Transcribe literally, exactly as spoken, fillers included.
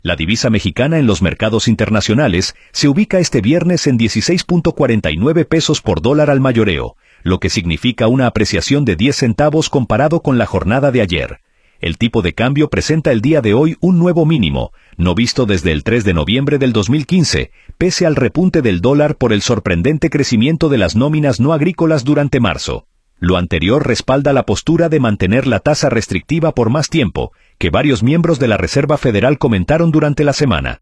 La divisa mexicana en los mercados internacionales se ubica este viernes en dieciséis punto cuarenta y nueve pesos por dólar al mayoreo, lo que significa una apreciación de diez centavos comparado con la jornada de ayer. El tipo de cambio presenta el día de hoy un nuevo mínimo, no visto desde el tres de noviembre del dos mil quince, pese al repunte del dólar por el sorprendente crecimiento de las nóminas no agrícolas durante marzo. Lo anterior respalda la postura de mantener la tasa restrictiva por más tiempo, que varios miembros de la Reserva Federal comentaron durante la semana.